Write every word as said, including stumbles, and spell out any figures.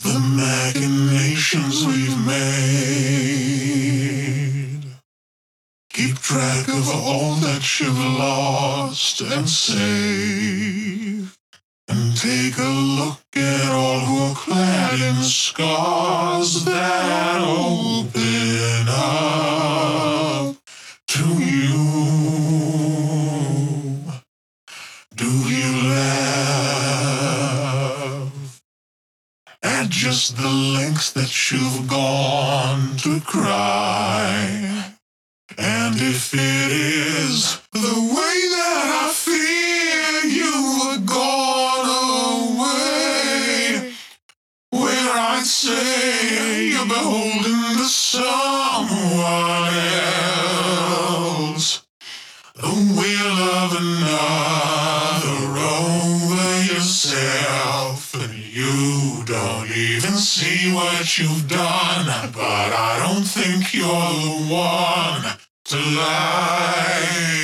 the machinations we've made. Keep track of all that you've lost and saved. And take a look at all who are clad in scars that open up to you. Do you laugh at just the lengths that you've gone to cry? And if it is the way that I fear you were gone away, where I'd say you're beholden to someone else, the will of another over yourself, and you don't even see what you've done, but I don't think you're the one to lie.